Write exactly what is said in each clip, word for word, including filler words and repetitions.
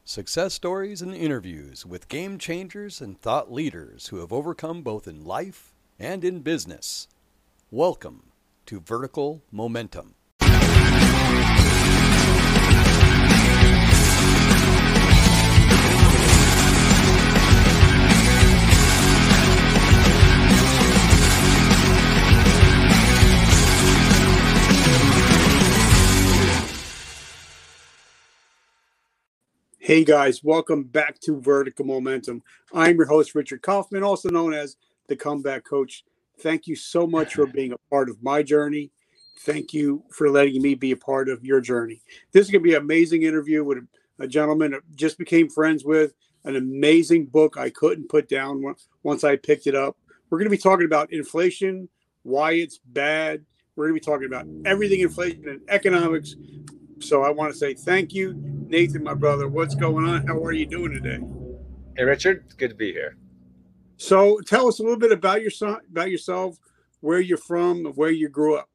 Success stories and interviews with game changers and thought leaders who have overcome both in life and in business. Welcome to Vertical Momentum. Hey guys, welcome back to Vertical Momentum. I'm your host, Richard Kaufman, also known as the Comeback Coach. Thank you so much for being a part of my journey. Thank you for letting me be a part of your journey. This is going to be an amazing interview with a, a gentleman I just became friends with, an amazing book I couldn't put down once I picked it up. We're going to be talking about inflation, why it's bad. We're going to be talking about everything inflation and economics. So I want to say thank you, Nathan, my brother. What's going on? How are you doing today? Hey, Richard. It's good to be here. So tell us a little bit about your son, about yourself, where you're from, where you grew up.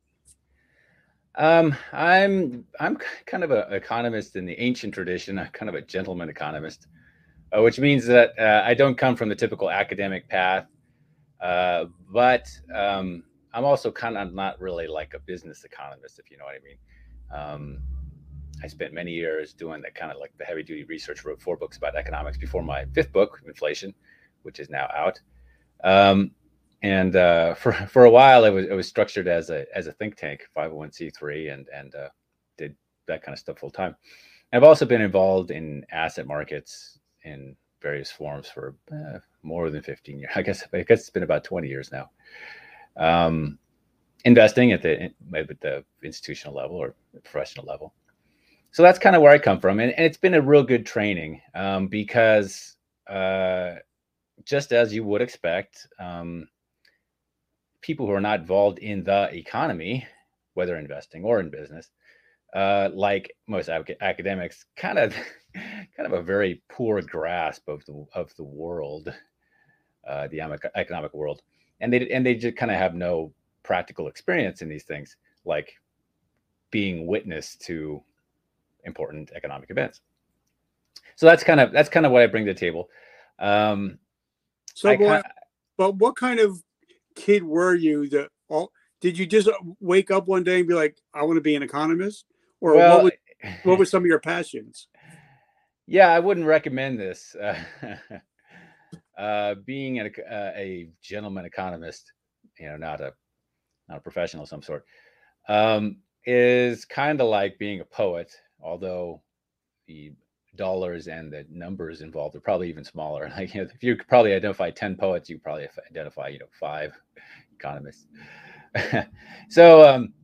Um, I'm I'm kind of an economist in the ancient tradition. I'm kind of a gentleman economist, uh, which means that uh, I don't come from the typical academic path, uh, but um, I'm also kind of not really like a business economist, if you know what I mean. Um, I spent many years doing that kind of like the heavy duty research, wrote four books about economics before my fifth book, Inflation, which is now out. Um, and uh, for for a while, it was it was structured as a as a think tank, five oh one c three, and and uh, did that kind of stuff full time. I've also been involved in asset markets in various forms for uh, more than fifteen years. I guess I guess it's been about twenty years now. Um, investing at the at the institutional level or professional level. So that's kind of where I come from. And, and it's been a real good training um, because uh, just as you would expect, um, people who are not involved in the economy, whether investing or in business, uh, like most ac- academics, kind of kind of a very poor grasp of the of the world, uh, the economic world. And they and they just kind of have no practical experience in these things, like being witness to important economic events. So that's kind of that's kind of what I bring to the table. Um, So, I boy, kind but what kind of kid were you? That all did you just wake up one day and be like, I want to be an economist, or what well, was what were some of your passions? yeah, I wouldn't recommend this. Uh, uh, being a, a gentleman economist, you know, not a not a professional of some sort, um, is kind of like being a poet, although the dollars and the numbers involved are probably even smaller. Like, you know, if you could probably identify ten poets, you probably identify, you know, five economists. so, um,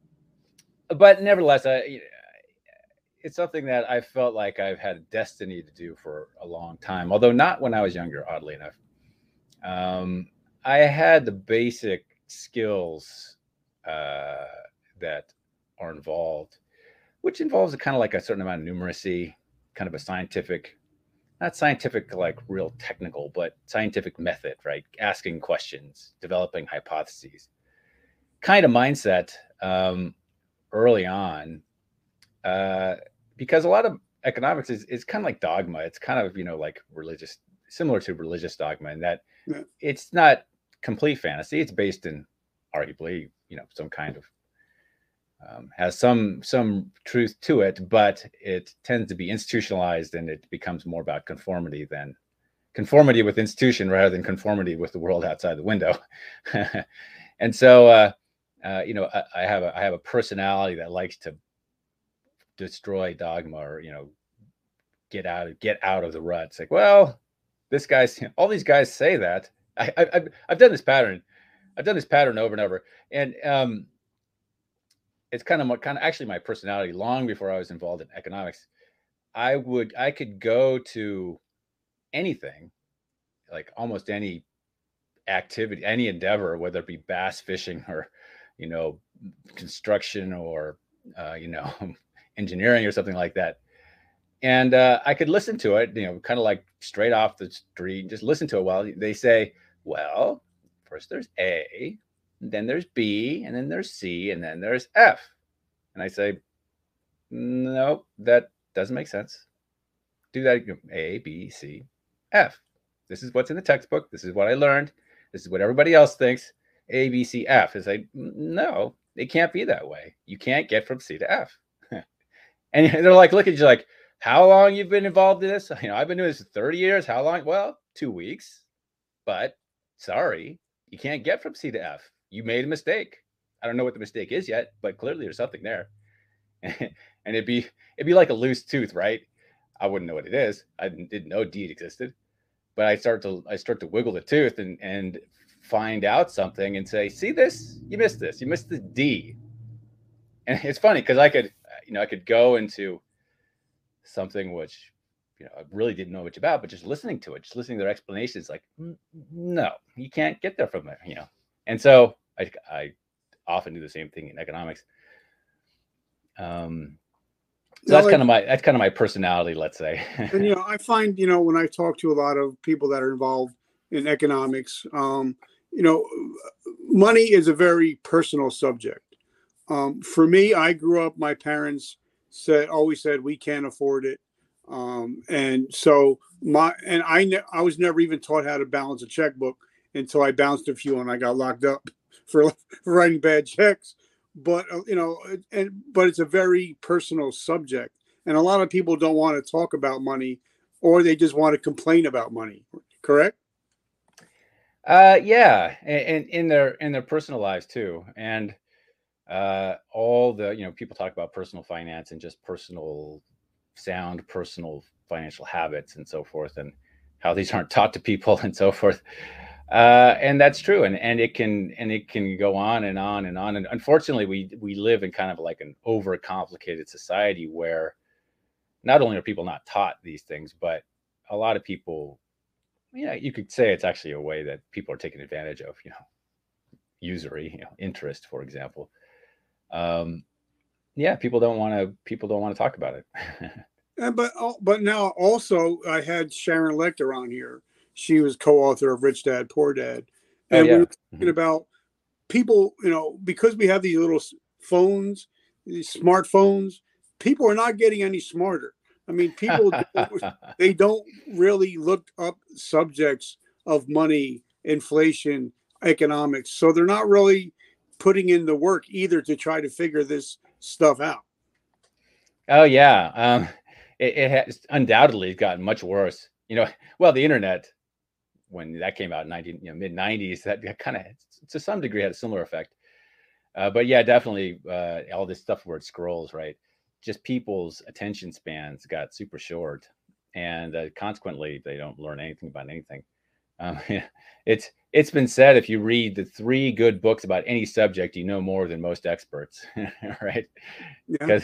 but nevertheless, I, it's something that I felt like I've had a destiny to do for a long time, although not when I was younger, oddly enough. Um, I had the basic skills uh, that are involved, which involves a kind of like a certain amount of numeracy, kind of a scientific, not scientific like real technical, but scientific method, right? Asking questions, developing hypotheses, kind of mindset um, early on, uh, because a lot of economics is, is kind of like dogma. It's kind of, you know, like religious, similar to religious dogma in that Yeah. it's not complete fantasy. It's based in arguably, you know, some kind of Um, has some some truth to it, but it tends to be institutionalized, and it becomes more about conformity than conformity with institution rather than conformity with the world outside the window. and so, uh, uh, you know, I, I have a I have a personality that likes to destroy dogma, or you know, get out of get out of the rut. It's like, well, this guy's all these guys say that. I, I, I've I've done this pattern. I've done this pattern over and over, and um, it's kind of my, kind of actually my personality. Long before I was involved in economics, I would I could go to anything, like almost any activity, any endeavor, whether it be bass fishing or, you know, construction or, uh, you know, engineering or something like that. And uh, I could listen to it, you know, kind of like straight off the street, and just listen to it while they say, well, first there's A, then there's B, and then there's C, and then there's F. And I say, no, that doesn't make sense. do that. A, B, C, F. This is what's in the textbook. This is what I learned. This is what everybody else thinks. A, B, C, F. It's like, no, it can't be that way. You can't get from C to F. And they're like, look at you like, how long you've been involved in this? You know, I've been doing this for thirty years. How long? Well, two weeks. But sorry, you can't get from C to F. You made a mistake. I don't know what the mistake is yet, but clearly there's something there. And it'd be it'd be like a loose tooth, right? I wouldn't know what it is. I didn't, didn't know D existed. But I start to I start to wiggle the tooth and and find out something and say, see this? You missed this. You missed the D. And it's funny because I could, you know, I could go into something which, you know, I really didn't know much about, but just listening to it, just listening to their explanations, like, no, you can't get there from there, you know. And so I, I often do the same thing in economics. Um, so No, that's like- kind of my that's kind of my personality, let's say. And you know, I find, you know, when I talk to a lot of people that are involved in economics, um, you know, money is a very personal subject. Um, for me, I grew up, my parents said always said we can't afford it. Um, and so my and I ne- I was never even taught how to balance a checkbook until I bounced a few and I got locked up for, for writing bad checks. But uh, you know, and but it's a very personal subject, and a lot of people don't want to talk about money, or they just want to complain about money. Correct? Uh, yeah, and, and in their in their personal lives too, and uh, all the you know people talk about personal finance and just personal sound personal financial habits and so forth, and how these aren't taught to people and so forth. Uh, and that's true, and and it can and it can go on and on and on. And unfortunately, we we live in kind of like an overcomplicated society where not only are people not taught these things, but a lot of people, yeah, you could say it's actually a way that people are taking advantage of, you know, usury, you know, interest, for example. Um, yeah, people don't want to people don't want to talk about it. And but al- but now also I had Sharon Lecter on here. She was co-author of Rich Dad Poor Dad, Oh, and we yeah. were talking about people. You know, because we have these little s- phones, these smartphones. People are not getting any smarter. I mean, people don't- they don't really look up subjects of money, inflation, economics, so they're not really putting in the work either to try to figure this stuff out. Oh yeah, um, it, it has undoubtedly gotten much worse. You know, well, the internet, when that came out in nineteen, you know, mid nineties, that kind of to some degree had a similar effect. Uh, but yeah, definitely uh, all this stuff where it scrolls, right? Just people's attention spans got super short, and uh, consequently, they don't learn anything about anything. Um, it's it's been said if you read the three good books about any subject, you know more than most experts, right? Yeah. Because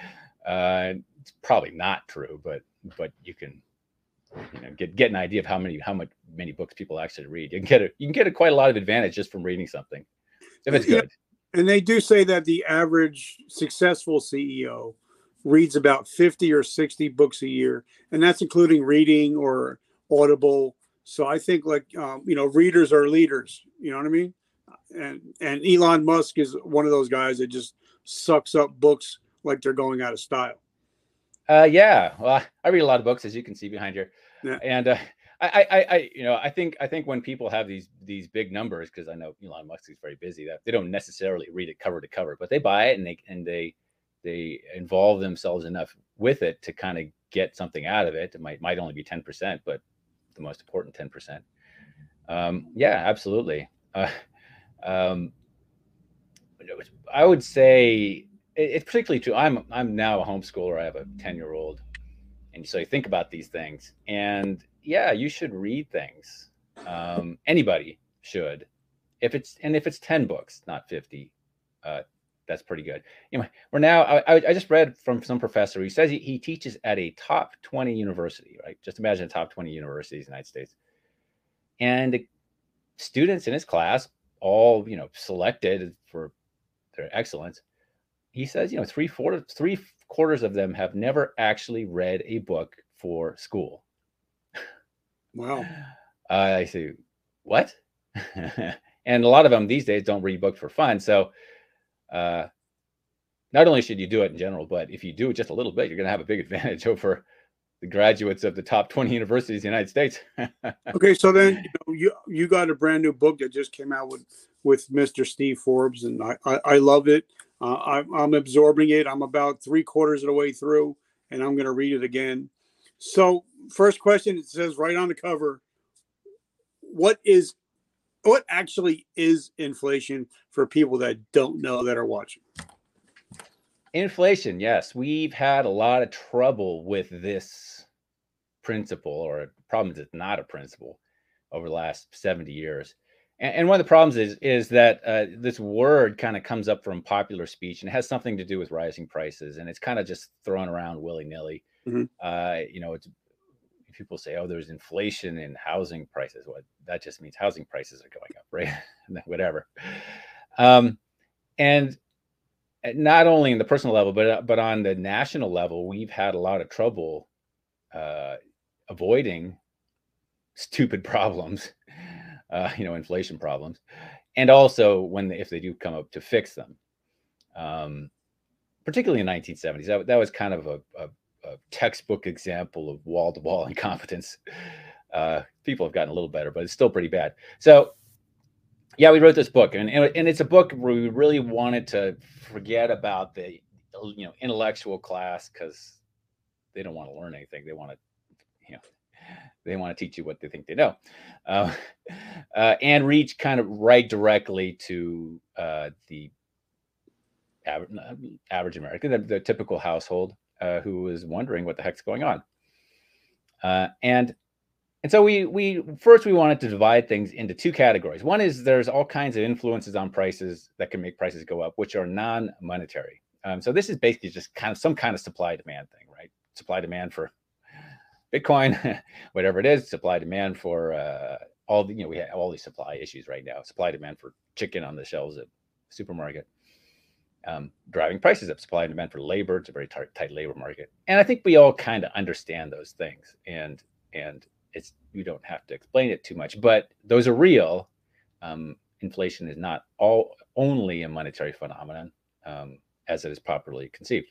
uh, it's probably not true, but but you can you know get get an idea of how many how much many books people actually read. You can get a, you can get a, quite a lot of advantage just from reading something if it's Yeah. good. And they do say that the average successful C E O reads about fifty or sixty books a year, and that's including reading or Audible. So I think like, um, you know, readers are leaders, you know what I mean? And, and Elon Musk is one of those guys that just sucks up books like they're going out of style. Uh, yeah, well, I read a lot of books, as you can see behind here, Yeah. and uh, I, I, I, you know, I think, I think when people have these these big numbers, because I know Elon Musk is very busy, that they don't necessarily read it cover to cover, but they buy it and they and they they involve themselves enough with it to kind of get something out of it. It might might only be ten percent, but the most important ten percent. Um, yeah, absolutely. Uh, um, I would say it, it's particularly true. I'm I'm now a homeschooler. I have a ten year old. And so you think about these things, and yeah, you should read things. Um, anybody should, if it's and if it's ten books, not fifty, uh, that's pretty good. You know, we're now. I, I just read from some professor who says he, he teaches at a top twenty university. Right, just imagine a top twenty universities in the United States, and the students in his class, all you know, selected for their excellence. He says, you know, three four three. quarters of them have never actually read a book for school. Wow. Uh, I say, what? And a lot of them these days don't read books for fun. So uh, not only should you do it in general, but if you do it just a little bit, you're going to have a big advantage over the graduates of the top twenty universities in the United States. Okay, so then you know, you you got a brand new book that just came out with with Mister Steve Forbes, and I I, I love it. Uh, I'm I'm absorbing it. I'm about three quarters of the way through, and I'm going to read it again. So, first question, it says right on the cover, what is what actually is inflation for people that don't know that are watching? Inflation, yes. We've had a lot of trouble with this principle, or problems it's not a principle, over the last seventy years. And, and one of the problems is, is that uh, this word kind of comes up from popular speech, and it has something to do with rising prices. And it's kind of just thrown around willy-nilly. Mm-hmm. Uh, you know, it's, people say, oh, there's inflation in housing prices. Well, that just means housing prices are going up, right? Whatever. Um, and not only in the personal level, but but on the national level, we've had a lot of trouble uh, avoiding stupid problems, uh, you know, inflation problems, and also when they, if they do come up, to fix them. Um, particularly in the nineteen seventies, that, that was kind of a, a, a textbook example of wall-to-wall incompetence. Uh, people have gotten a little better, but it's still pretty bad. So, yeah, we wrote this book, and, and and it's a book where we really wanted to forget about the, you know, intellectual class, because they don't want to learn anything. They want to, you know, they want to teach you what they think they know, uh, uh, and reach kind of right directly to uh, the average, average American, the, the typical household uh, who is wondering what the heck's going on. Uh, and And so we we first we wanted to divide things into two categories. One is there's all kinds of influences on prices that can make prices go up, which are non-monetary. Um, so this is basically just kind of some kind of supply demand thing, right? Supply demand for Bitcoin, whatever it is. Supply demand for uh, all the, you know, we have all these supply issues right now. Supply demand for chicken on the shelves at the supermarket, um, driving prices up. Supply and demand for labor. It's a very tight, tight labor market, and I think we all kind of understand those things, and and. It's, you don't have to explain it too much, but those are real. Um, inflation is not all only a monetary phenomenon, um, as it is properly conceived.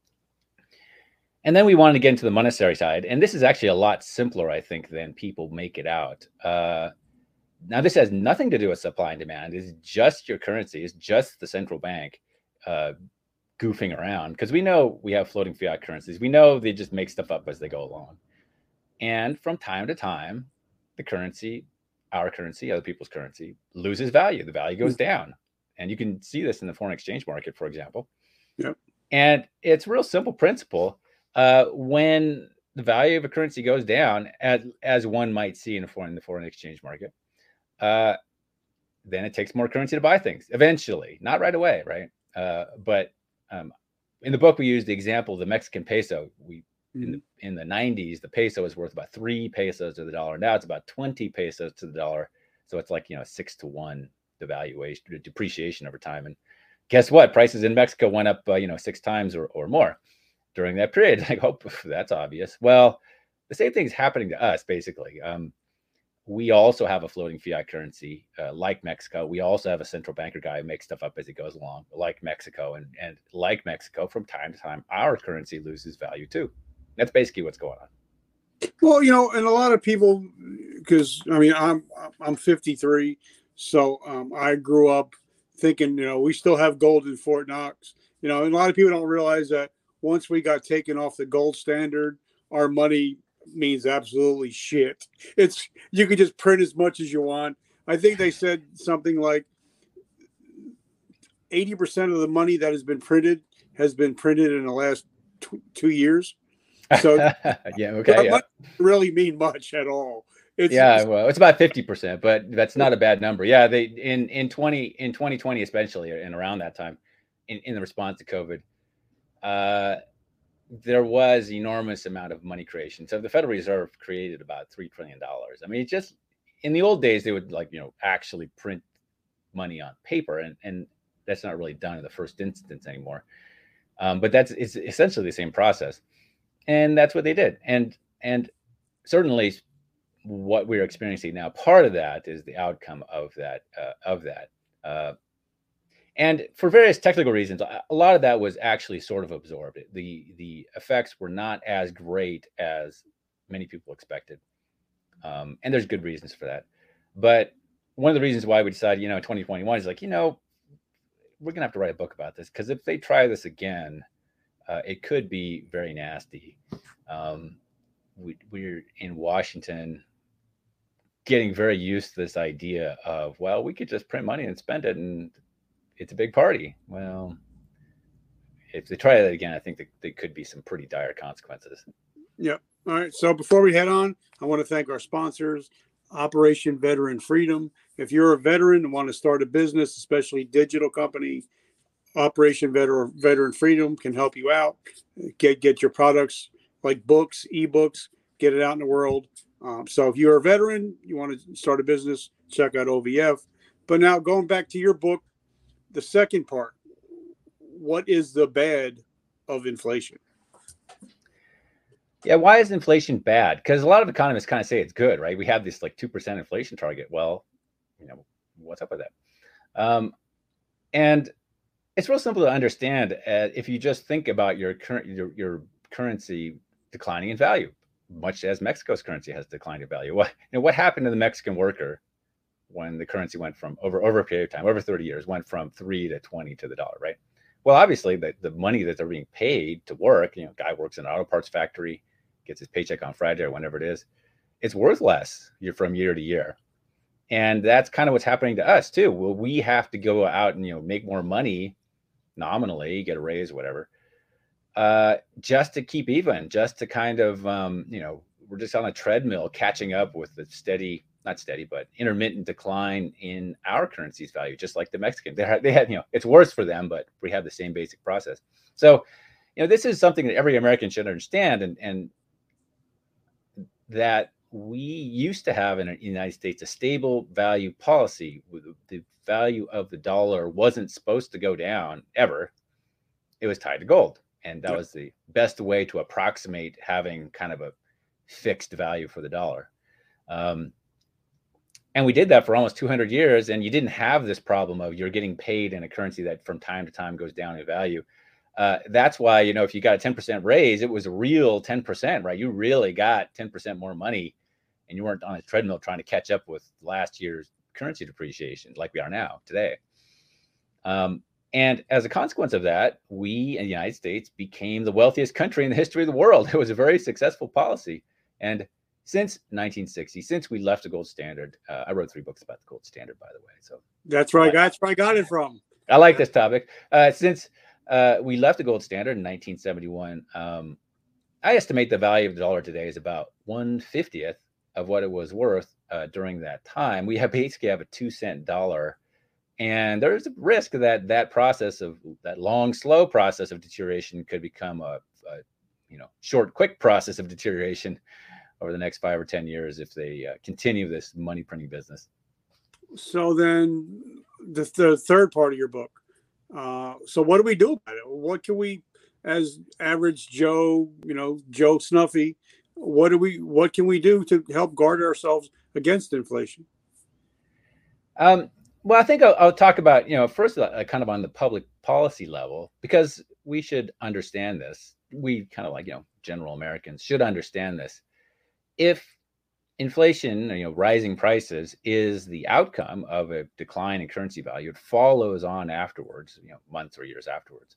And then we wanted to get into the monetary side, and this is actually a lot simpler, I think, than people make it out. Uh, now, this has nothing to do with supply and demand. It's just your currency. It's just the central bank uh, goofing around, because we know we have floating fiat currencies. We know they just make stuff up as they go along. And from time to time, the currency, our currency, other people's currency, loses value. The value goes down. And you can see this in the foreign exchange market, for example. Yep. And it's a real simple principle. Uh, when the value of a currency goes down, as, as one might see in, a foreign, in the foreign exchange market, uh, then it takes more currency to buy things eventually, not right away, right? Uh, but um, in the book, we used the example of the Mexican peso. We In the, in the nineties, the peso was worth about three pesos to the dollar. Now it's about twenty pesos to the dollar. So it's like, you know, six to one devaluation, depreciation over time. And guess what? Prices in Mexico went up, uh, you know, six times or, or more during that period. I hope that's obvious. Well, the same thing's happening to us, basically. Um, we also have a floating fiat currency, uh, like Mexico. We also have a central banker guy who makes stuff up as he goes along, like Mexico. And, and like Mexico, from time to time, our currency loses value too. That's basically what's going on. Well, you know, and a lot of people, because I mean, I'm I'm fifty-three, so um, I grew up thinking, you know, we still have gold in Fort Knox. You know, and a lot of people don't realize that once we got taken off the gold standard, our money means absolutely shit. It's, you can just print as much as you want. I think they said something like eighty percent of the money that has been printed has been printed in the last t- two years. So yeah, okay, yeah. Really mean much at all. It's, yeah, well, it's about fifty percent, but that's not a bad number. Yeah, they in in twenty in twenty twenty, especially, and around that time, in, in the response to COVID, uh, there was enormous amount of money creation. So the Federal Reserve created about three trillion dollars. I mean, it just, in the old days, they would, like, you know, actually print money on paper, and and that's not really done in the first instance anymore. Um, but that's, it's essentially the same process. And that's what they did. And and certainly what we're experiencing now, part of that is the outcome of that, uh, of that. Uh, And for various technical reasons, a lot of that was actually sort of absorbed. The the effects were not as great as many people expected. Um, and there's good reasons for that. But one of the reasons why we decided, you know, in twenty twenty-one is like, you know, we're going to have to write a book about this, because if they try this again, uh, it could be very nasty. Um, we, we're in Washington getting very used to this idea of, well, we could just print money and spend it and it's a big party. Well, if they try that again, I think that there could be some pretty dire consequences. Yep. All right. So before we head on, I want to thank our sponsors, Operation Veteran Freedom. If you're a veteran and want to start a business, especially digital company, Operation Veteran Veteran Freedom can help you out. Get get your products like books, ebooks, get it out in the world. Um, so if you're a veteran, you want to start a business, check out O V F. But now going back to your book, the second part, what is the bad of inflation? Yeah, why is inflation bad? Because a lot of economists kind of say it's good, right? We have this like two percent inflation target. Well, you know, what's up with that? Um, and it's real simple to understand uh, if you just think about your current your, your currency declining in value, much as Mexico's currency has declined in value. What you know, what happened to the Mexican worker when the currency went from over over a period of time, over thirty years, went from three to twenty to the dollar, right? Well, obviously, the, the money that they're being paid to work, you know, guy works in an auto parts factory, gets his paycheck on Friday or whenever it is, it's worth less year from year to year. And that's kind of what's happening to us too. Well, we have to go out and, you know, make more money nominally, get a raise, whatever, uh, just to keep even, just to kind of, um, you know, we're just on a treadmill catching up with the steady, not steady, but intermittent decline in our currency's value, just like the Mexican. They had, they had, you know, it's worse for them, but we have the same basic process. So, you know, this is something that every American should understand, and and that we used to have in the United States a stable value policy. The value of the dollar wasn't supposed to go down ever. It was tied to gold. And that was the best way to approximate having kind of a fixed value for the dollar. Um, and we did that for almost two hundred years. And you didn't have this problem of you're getting paid in a currency that from time to time goes down in value. Uh, that's why, you know, if you got a ten percent raise, it was a real ten percent, right? You really got ten percent more money, and you weren't on a treadmill trying to catch up with last year's currency depreciation like we are now today. Um, and as a consequence of that, we in the United States became the wealthiest country in the history of the world. It was a very successful policy. And since nineteen sixty, since we left the gold standard, uh, I wrote three books about the gold standard, by the way. So that's right. That's where I got it from. I like this topic. Uh, since uh, we left the gold standard in nineteen seventy-one, um, I estimate the value of the dollar today is about one fiftieth of what it was worth uh, during that time. We have basically have a two cent dollar, and there's a risk that that process of that long, slow process of deterioration could become a, a you know short, quick process of deterioration over the next five or ten years if they uh, continue this money printing business. So then, the, the third part of your book. Uh, so what do we do about it? What can we, as average Joe, you know, Joe Snuffy, what do we, what can we do to help guard ourselves against inflation? Um, well, I think I'll, I'll talk about, you know, first uh, kind of on the public policy level, because we should understand this. We kind of like, you know, general Americans should understand this. If inflation, you know, rising prices is the outcome of a decline in currency value, it follows on afterwards, you know, months or years afterwards,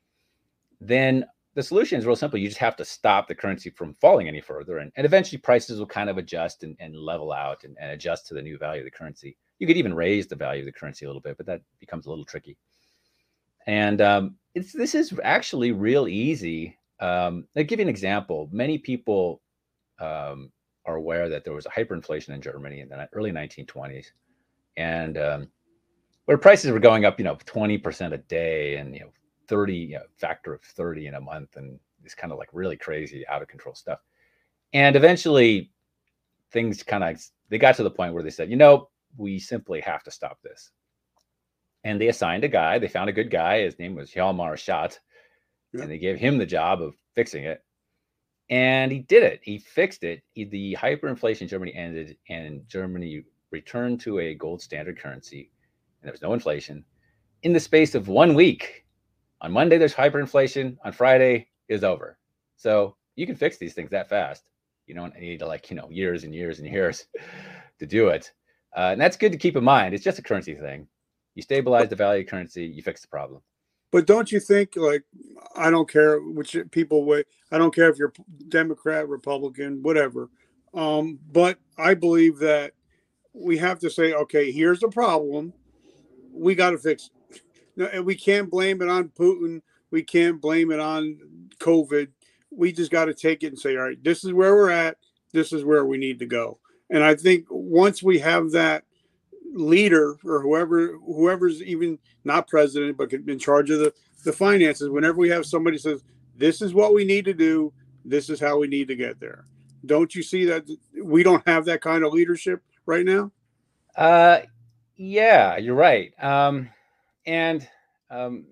then the solution is real simple. You just have to stop the currency from falling any further. And, and eventually prices will kind of adjust and, and level out and, and adjust to the new value of the currency. You could even raise the value of the currency a little bit, but that becomes a little tricky. And um, it's this is actually real easy. Um, I'll give you an example. Many people um, are aware that there was a hyperinflation in Germany in the early nineteen twenties, and um, where prices were going up, you know, twenty percent a day, and you know, thirty, you know, factor of thirty in a month, and it's kind of like really crazy, out of control stuff. And eventually, things kind of they got to the point where they said, you know, we simply have to stop this. And they assigned a guy. They found a good guy. His name was Hjalmar Schacht, yeah. And they gave him the job of fixing it. And he did it. He fixed it. He, the hyperinflation in Germany ended, and Germany returned to a gold standard currency, and there was no inflation. in the space of one week. On Monday, there's hyperinflation. On Friday is over. So you can fix these things that fast. You don't need to like, you know, years and years and years to do it. Uh, and that's good to keep in mind. It's just a currency thing. You stabilize the value of currency, you fix the problem. But don't you think, like, I don't care which people way, I don't care if you're Democrat, Republican, whatever. Um, but I believe that we have to say, okay, here's the problem. We got to fix it. No, and we can't blame it on Putin. We can't blame it on COVID. We just got to take it and say, all right, this is where we're at. This is where we need to go. And I think once we have that leader or whoever, whoever's even not president, but in charge of the, the finances, whenever we have somebody says, this is what we need to do, this is how we need to get there. Don't you see that we don't have that kind of leadership right now? Uh, yeah, you're right. Um, and um,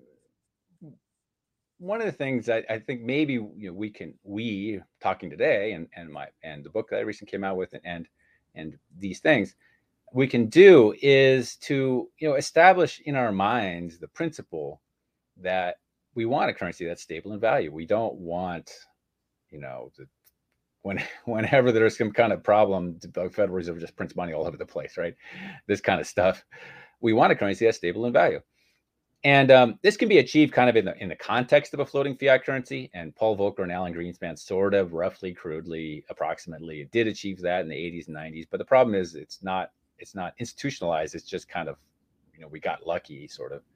one of the things I, I think maybe you know, we can, we talking today and, and my, and the book that I recently came out with and, and these things we can do is to, you know, establish in our minds the principle that we want a currency that's stable in value. We don't want, you know, the, when, whenever there's some kind of problem, the Federal Reserve just prints money all over the place, right? This kind of stuff. We want a currency that's stable in value. And um, this can be achieved kind of in the in the context of a floating fiat currency. And Paul Volcker and Alan Greenspan sort of roughly, crudely, approximately did achieve that in the eighties and nineties. But the problem is it's not it's not institutionalized. It's just kind of, you know, we got lucky sort of.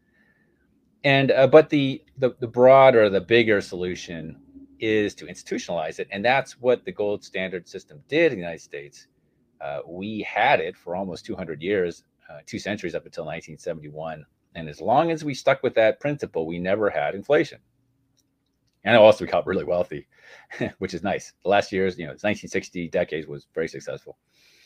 And uh, but the, the the broader, the bigger solution is to institutionalize it. And that's what the gold standard system did in the United States. Uh, we had it for almost two hundred years, uh, two centuries up until nineteen seventy-one. And as long as we stuck with that principle, we never had inflation. And also we got really wealthy, which is nice. The last years, you know, it's nineteen sixty decades was very successful.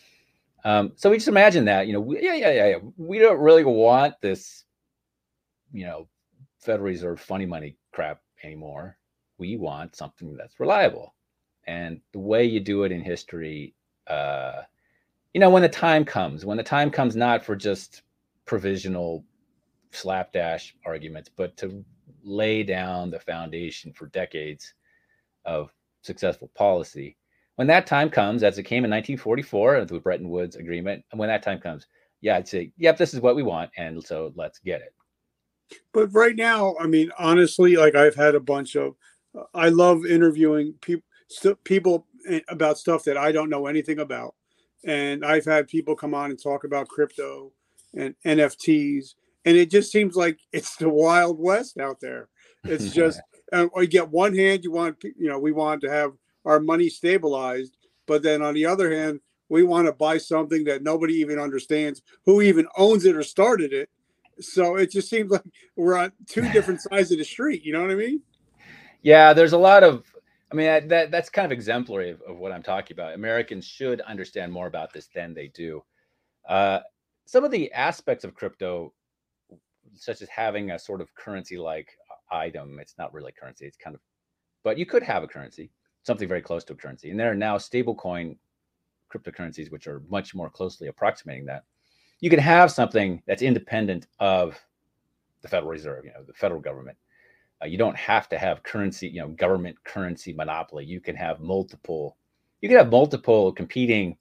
Um, so we just imagine that, you know, we, yeah, yeah, yeah, yeah. We don't really want this, you know, Federal Reserve funny money crap anymore. We want something that's reliable. And the way you do it in history, uh, you know, when the time comes, when the time comes not for just provisional slapdash arguments, but to lay down the foundation for decades of successful policy. When that time comes, as it came in nineteen forty-four, the Bretton Woods Agreement, and when that time comes, yeah, I'd say, yep, this is what we want, and so let's get it. But right now, I mean, honestly, like I've had a bunch of, uh, I love interviewing people, st- people about stuff that I don't know anything about, and I've had people come on and talk about crypto and N F Ts. And it just seems like it's the Wild West out there. It's just, uh, you get one hand, you want, you know, we want to have our money stabilized. But then on the other hand, we want to buy something that nobody even understands who even owns it or started it. So it just seems like we're on two different sides of the street. You know what I mean? Yeah, there's a lot of, I mean, that that's kind of exemplary of, of what I'm talking about. Americans should understand more about this than they do. Uh, some of the aspects of crypto, such as having a sort of currency-like item. It's not really currency. It's kind of, but you could have a currency, something very close to a currency. And there are now stablecoin cryptocurrencies, which are much more closely approximating that. You can have something that's independent of the Federal Reserve, you know, the federal government. Uh, you don't have to have currency, you know, government currency monopoly. You can have multiple, you can have multiple competing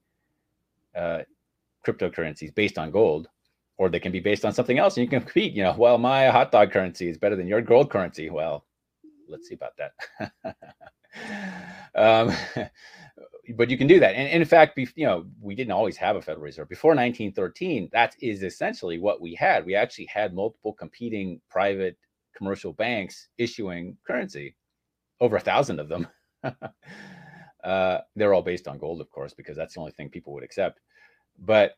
uh, cryptocurrencies based on gold. Or they can be based on something else, and you can compete. You know, well, my hot dog currency is better than your gold currency. Well, let's see about that. um, but you can do that. And, and in fact, you know, we didn't always have a Federal Reserve before nineteen thirteen. That is essentially what we had. We actually had multiple competing private commercial banks issuing currency, over a thousand of them. uh, they're all based on gold, of course, because that's the only thing people would accept. But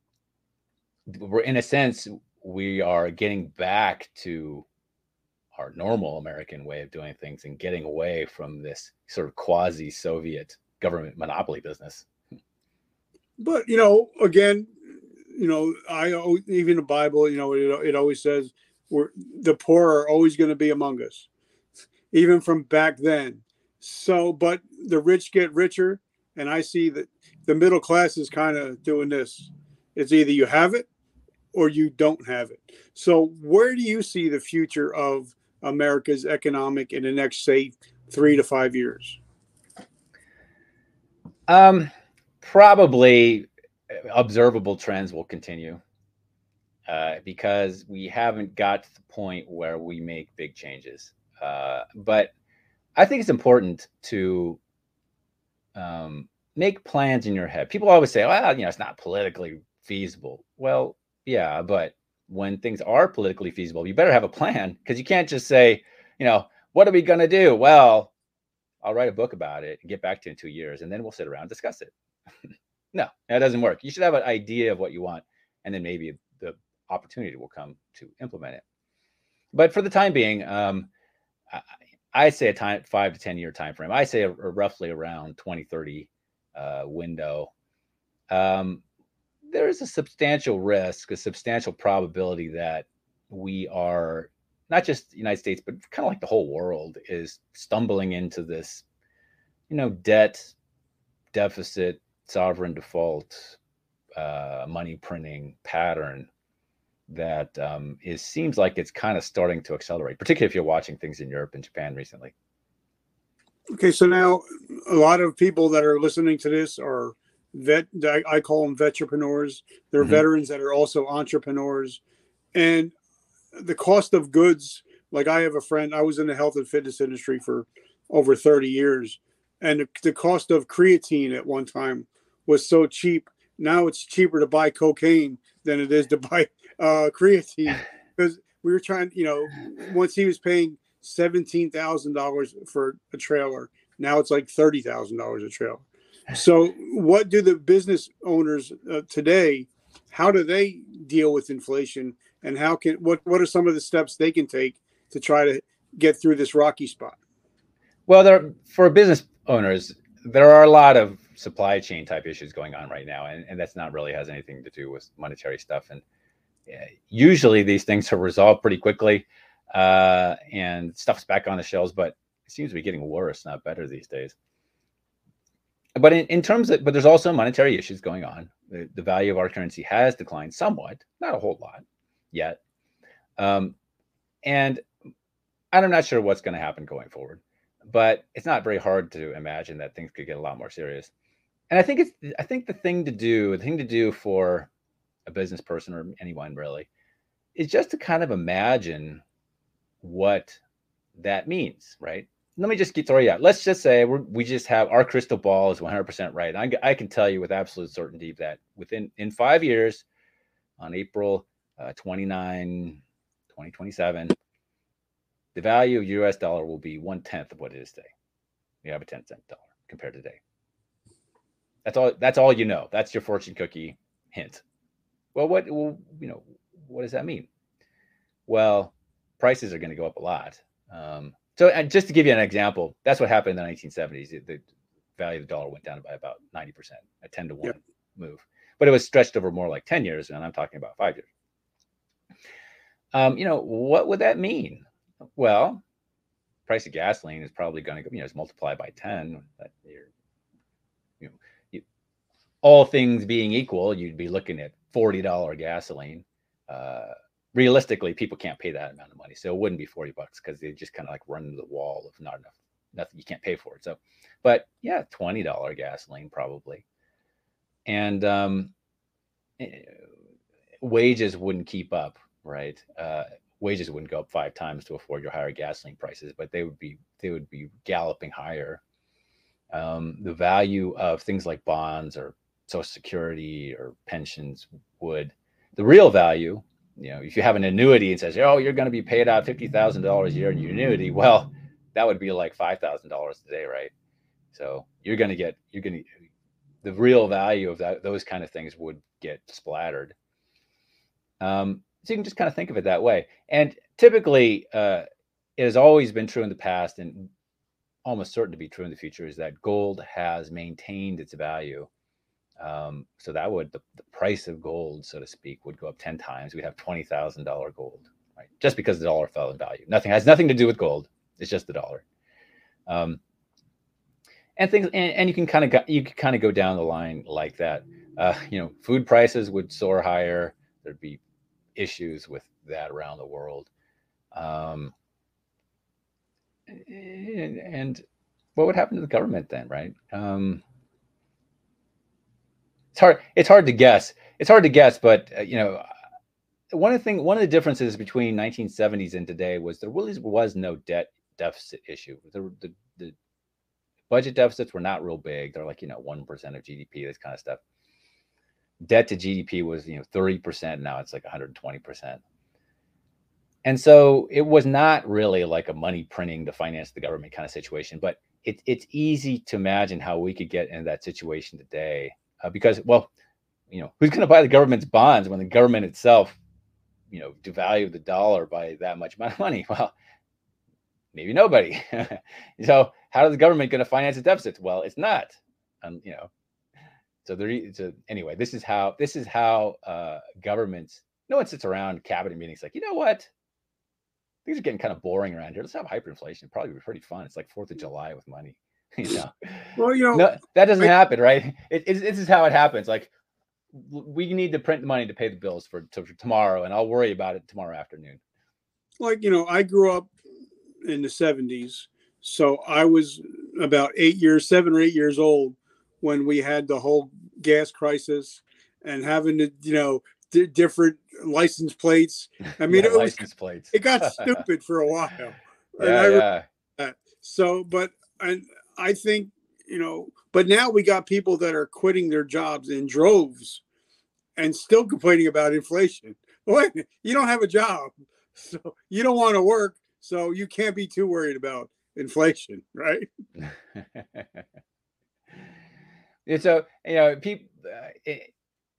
we're, in a sense, we are getting back to our normal American way of doing things and getting away from this sort of quasi-Soviet government monopoly business. But, you know, again, you know, I even the Bible, you know, it, it always says we're, the poor are always going to be among us, even from back then. So, but the rich get richer. And I see that the middle class is kind of doing this. It's either you have it or you don't have it. So where do you see the future of America's economic in the next, say, three to five years? Um, probably observable trends will continue uh, because we haven't got to the point where we make big changes. Uh, but I think it's important to um, make plans in your head. People always say, well, you know, it's not politically feasible. Well, yeah, but when things are politically feasible, you better have a plan, because you can't just say, you know, what are we going to do? Well, I'll write a book about it and get back to you in two years, and then we'll sit around and discuss it. No, that doesn't work. You should have an idea of what you want, and then maybe the opportunity will come to implement it. But for the time being, um, I, I say a time five to ten year time frame. I say a, a roughly around twenty thirty uh, window. Um, there is a substantial risk, a substantial probability that we are, not just the United States, but kind of like the whole world, is stumbling into this, you know, debt, deficit, sovereign default, uh, money printing pattern that um, is seems like it's kind of starting to accelerate, particularly if you're watching things in Europe and Japan recently. Okay, so now a lot of people that are listening to this are vet. I, I call them vetrepreneurs. They're mm-hmm. veterans that are also entrepreneurs, and the cost of goods. Like I have a friend. I was in the health and fitness industry for over thirty years, and the, the cost of creatine at one time was so cheap. Now it's cheaper to buy cocaine than it is to buy uh, creatine, because we were trying, you know, once he was paying seventeen thousand dollars for a trailer, now it's like thirty thousand dollars a trailer. So what do the business owners uh, today, how do they deal with inflation, and how can, what, what are some of the steps they can take to try to get through this rocky spot? Well, there, for business owners, there are a lot of supply chain type issues going on right now, and, and that's not really has anything to do with monetary stuff. And uh, usually these things are resolved pretty quickly, uh, and stuff's back on the shelves, but it seems to be getting worse, not better these days. But in, in terms of, but there's also monetary issues going on. The, the value of our currency has declined somewhat, not a whole lot yet. Um, and I'm not sure what's going to happen going forward, but it's not very hard to imagine that things could get a lot more serious. And I think it's, I think the thing to do, the thing to do for a business person or anyone really, is just to kind of imagine what that means, right? Let me just get throw you out. Let's just say we're, we just have our crystal ball is one hundred percent right. And I, I can tell you with absolute certainty that within in five years, on April uh, twenty-ninth, twenty twenty-seven, the value of U S dollar will be one tenth of what it is today. We have a ten cent dollar compared to today. That's all. That's all you know. That's your fortune cookie hint. Well, what well, you know? What does that mean? Well, prices are going to go up a lot. Um, so, and just to give you an example, that's what happened in the nineteen seventies. The value of the dollar went down by about ninety percent, a ten to one yep. move. But it was stretched over more like ten years, and I'm talking about five years. Um, you know, what would that mean? Well, price of gasoline is probably going to, you know, it's multiplied by ten. That you're, you know, you, all things being equal, you'd be looking at forty dollars gasoline. Uh, realistically, people can't pay that amount of money, so it wouldn't be forty bucks because they just kind of like run into the wall of not enough, nothing, you can't pay for it. So, but yeah, twenty dollars gasoline probably, and um, wages wouldn't keep up, right? Uh, wages wouldn't go up five times to afford your higher gasoline prices, but they would be they would be galloping higher. Um, the value of things like bonds or Social Security or pensions would, the real value, you know, if you have an annuity and says, oh, you're going to be paid out fifty thousand dollars a year in your annuity, well, that would be like five thousand dollars today, right? So you're going to get, you're going to, the real value of that, those kind of things would get splattered. Um, So you can just kind of think of it that way. And typically, uh, it has always been true in the past and almost certain to be true in the future, is that gold has maintained its value. Um, so that would, the, the price of gold, so to speak, would go up ten times. We'd have twenty thousand dollars gold, right? Just because the dollar fell in value. Nothing has nothing to do with gold. It's just the dollar. Um, and things, and, and you can kind of, you can kind of go down the line like that. Uh, you know, food prices would soar higher. There'd be issues with that around the world. Um, and, and what would happen to the government then, right? Um, it's hard. It's hard to guess. It's hard to guess, but uh, you know, one of the thing, one of the differences between nineteen seventies and today was there really was no debt deficit issue. The, the, the budget deficits were not real big. They're like, you know, one percent of G D P, this kind of stuff. Debt to G D P was, you know, thirty percent. Now it's like one hundred twenty percent. And so it was not really like a money printing to finance the government kind of situation, but it, it's easy to imagine how we could get in that situation today uh, because, well, you know, who's going to buy the government's bonds when the government itself, you know, devalued the dollar by that much amount of money? Well, maybe nobody. So how is the government going to finance a deficit? Well, it's not, um, you know, so there, so anyway, this is how, this is how uh, governments, no one sits around cabinet meetings like, you know what? Things are getting kind of boring around here. Let's have hyperinflation. It'd probably be pretty fun. It's like fourth of July with money. You know, well, you know, no, that doesn't I, happen, right? It, it, this is how it happens. Like, we need to print the money to pay the bills for, to, for tomorrow, and I'll worry about it tomorrow afternoon. Like, you know, I grew up in the seventies, so I was about eight years, seven or eight years old when we had the whole gas crisis and having to, you know, d- different license plates. I mean, Yeah, it was license plates. It got stupid for a while. And Yeah, I yeah. that. So, but and I think, you know, but now we got people that are quitting their jobs in droves and still complaining about inflation. Wait, you don't have a job, so you don't want to work, so you can't be too worried about inflation, right? And so, you know, people. Uh, it,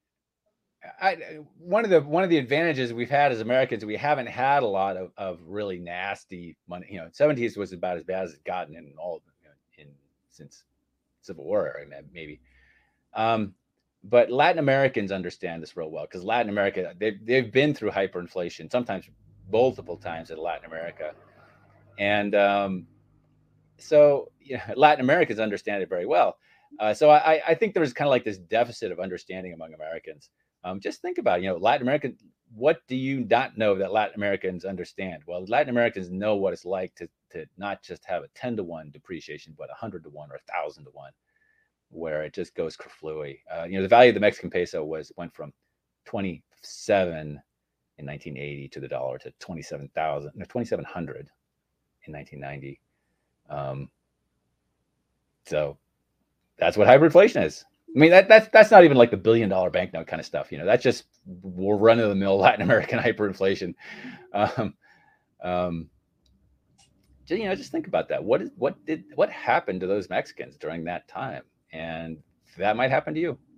I, one of the one of the advantages we've had as Americans, we haven't had a lot of, of really nasty money. You know, seventies was about as bad as it's gotten in all you know, in since Civil War, maybe. Um, but Latin Americans understand this real well because Latin America they've they've been through hyperinflation, sometimes multiple times in Latin America, and um, so you know, Latin Americans understand it very well. Uh, so I, I think there's kind of like this deficit of understanding among Americans. Um, just think about it, you know, Latin American, what do you not know that Latin Americans understand? Well, Latin Americans know what it's like to, to not just have a ten to one depreciation, but a hundred to one or a thousand to one, where it just goes kerflooey. Uh, you know, the value of the Mexican peso was, went from twenty-seven in nineteen eighty to the dollar to twenty-seven thousand, no, twenty-seven hundred in nineteen ninety. Um, so that's what hyperinflation is. I mean, that, that's that's not even like the billion dollar banknote kind of stuff. You know, that's just run of the mill Latin American hyperinflation. Um, um, you know, just think about that. What is what did what happened to those Mexicans during that time? And that might happen to you.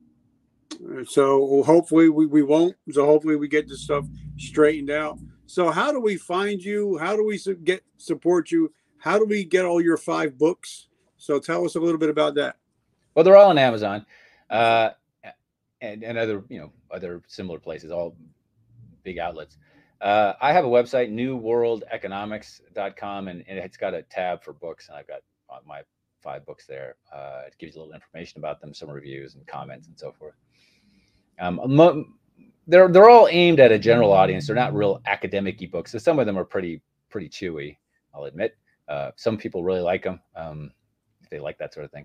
So hopefully we, we won't. So hopefully we get this stuff straightened out. So how do we find you? How do we get support you? How do we get all your five books? So tell us a little bit about that. Well, they're all on Amazon, uh, and and other you know other similar places, all big outlets. Uh, I have a website, new world economics dot com, and, and it's got a tab for books, and I've got my five books there. Uh, it gives you a little information about them, some reviews and comments and so forth. Um, they're they're all aimed at a general audience. They're not real academic-y books. So some of them are pretty pretty chewy, I'll admit. Uh, some people really like them um, if they like that sort of thing.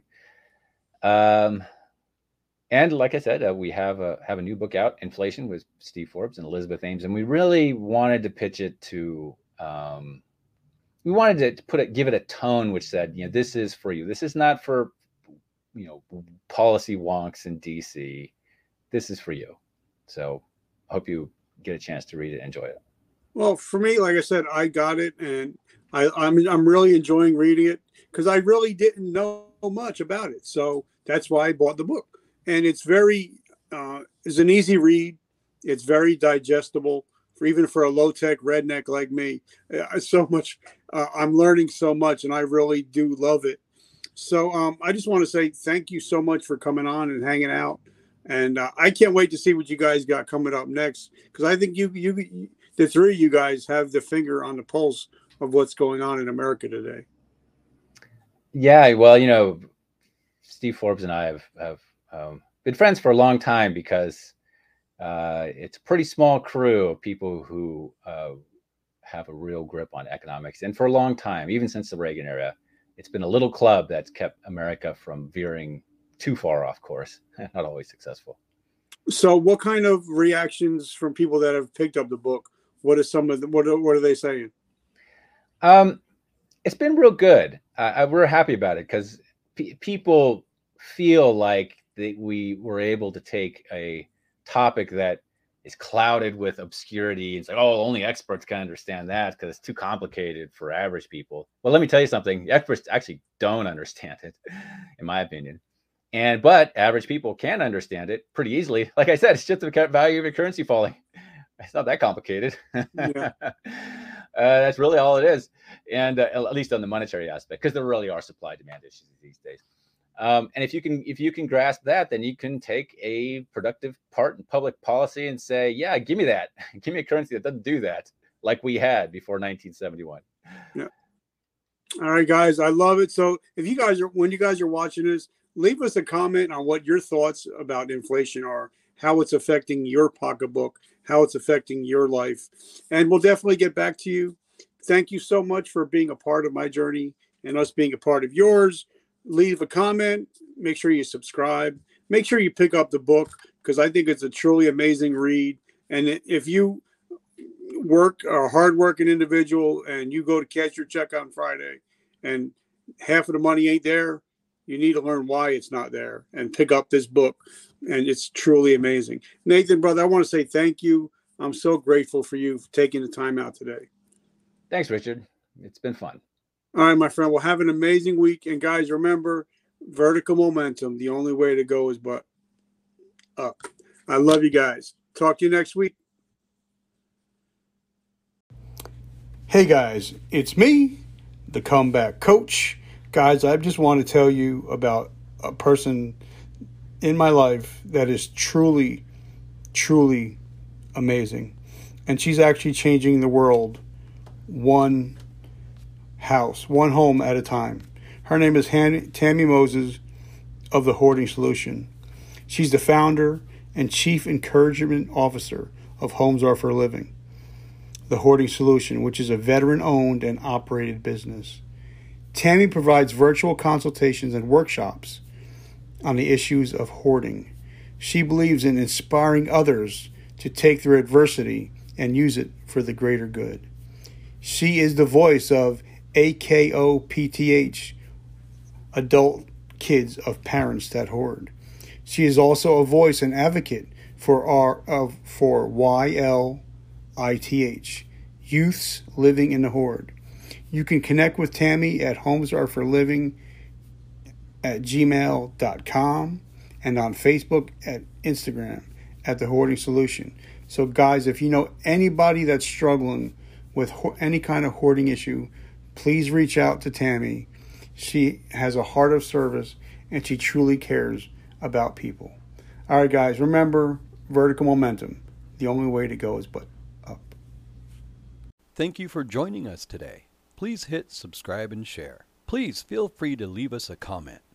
Um, and like I said, uh, we have a have a new book out, Inflation, with Steve Forbes and Elizabeth Ames, and we really wanted to pitch it to. Um, we wanted to put it, give it a tone which said, you know, this is for you. This is not for, you know, policy wonks in D C. This is for you. So, I hope you get a chance to read it, and enjoy it. Well, for me, like I said, I got it, and I, I'm I'm really enjoying reading it because I really didn't know much about it. So that's why I bought the book. And it's very, uh, it's an easy read. It's very digestible for even for a low tech redneck like me. Uh, so much, uh, I'm learning so much, and I really do love it. So um, I just want to say thank you so much for coming on and hanging out. And uh, I can't wait to see what you guys got coming up next, because I think you, you, the three of you guys have the finger on the pulse of what's going on in America today. Yeah, well, you know, Steve Forbes and I have, have um, been friends for a long time because Uh, it's a pretty small crew of people who uh, have a real grip on economics. And for a long time, even since the Reagan era, it's been a little club that's kept America from veering too far off course. Not always successful. So what kind of reactions from people that have picked up the book? What are some of the, what are, what are they saying? Um, it's been real good. Uh, we're happy about it because pe- people feel like they, we were able to take a topic that is clouded with obscurity. It's like, oh, only experts can understand that because it's too complicated for average people. Well, let me tell you something. Experts actually don't understand it, in my opinion. And but average people can understand it pretty easily. Like I said, it's just the value of your currency falling. It's not that complicated. Yeah. uh, that's really all it is. And uh, at least on the monetary aspect, because there really are supply demand issues these days. Um, and if you can, if you can grasp that, then you can take a productive part in public policy and say, yeah, give me that. Give me a currency that doesn't do that, like we had before nineteen seventy-one. Yeah. All right, guys, I love it. So if you guys are, when you guys are watching this, leave us a comment on what your thoughts about inflation are, how it's affecting your pocketbook, how it's affecting your life. And we'll definitely get back to you. Thank you so much for being a part of my journey and us being a part of yours. Leave a comment. Make sure you subscribe. Make sure you pick up the book because I think it's a truly amazing read. And if you work are a hardworking individual and you go to cash your check on Friday and half of the money ain't there, you need to learn why it's not there and pick up this book. And it's truly amazing. Nathan, brother, I want to say thank you. I'm so grateful for you for taking the time out today. Thanks, Richard. It's been fun. All right, my friend. Well, have an amazing week. And guys, remember, vertical momentum. The only way to go is but up. I love you guys. Talk to you next week. Hey, guys. It's me, the comeback coach. Guys, I just want to tell you about a person in my life that is truly, truly amazing. And she's actually changing the world one house, one home at a time. Her name is Han- Tammy Moses of The Hoarding Solution. She's the founder and chief encouragement officer of Homes Are for Living, The Hoarding Solution, which is a veteran-owned and operated business. Tammy provides virtual consultations and workshops on the issues of hoarding. She believes in inspiring others to take their adversity and use it for the greater good. She is the voice of A K O P T H, adult kids of parents that hoard. She is also a voice and advocate for our of for Y L I T H, Youths Living in the Hoard. You can connect with Tammy at Homes Are for Living at gmail dot com and on Facebook and Instagram at The Hoarding Solution. So guys, if you know anybody that's struggling with ho- any kind of hoarding issue, please reach out to Tammy. She has a heart of service and she truly cares about people. All right, guys, remember, vertical momentum. The only way to go is but up. Thank you for joining us today. Please hit subscribe and share. Please feel free to leave us a comment.